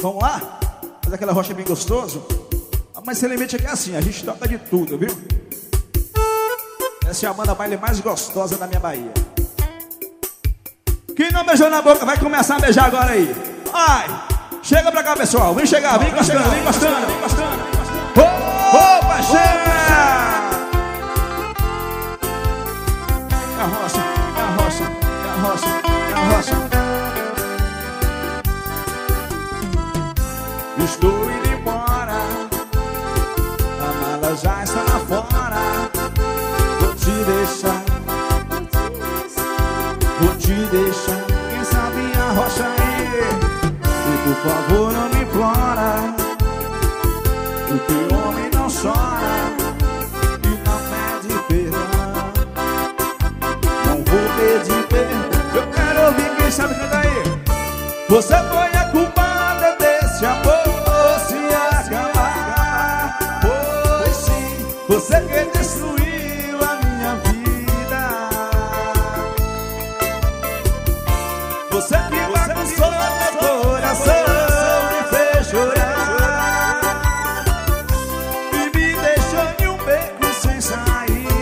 Vamos lá? Fazer aquela rocha bem gostoso. Mas sem limite aqui é assim, a gente toca de tudo, viu? Essa é a banda baile mais gostosa da minha Bahia. Quem não beijou na boca vai começar a beijar agora aí. Ai, chega pra cá, pessoal. Vem chegar, vem encostando, vem encostando, vem encostando. Opa, chega! É a roça, é a roça, é a roça, é a roça. Estou indo embora, a mala já está lá fora. Vou te deixar, vou te deixar. Quem sabe a rocha aí. E por favor não me implora, porque o homem não chora e não pede perdão. Não vou pedir perdão. Eu quero ouvir quem sabe cantar aí. Você foi a culpada desse amor se acabar. Pois sim, você que destruiu a minha vida. Você que bagunçou meu coração, me fez chorar e me deixou em um beco sem saídas.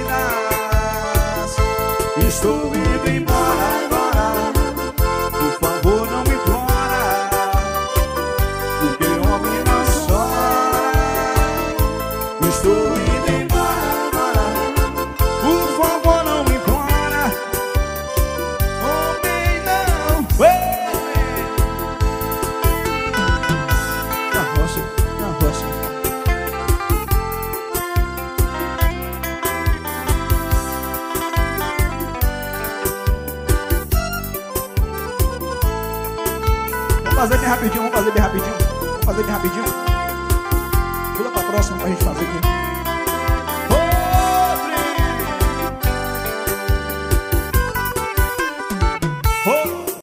Estou indo embora agora, por favor não me implora, porque homem não chora. Estou indo embora agora, por favor não me implora, homem não. Na roça, na roça. Vamos fazer bem rapidinho, vamos fazer bem rapidinho. Vamos fazer bem rapidinho. Pula pra próxima pra gente fazer aqui.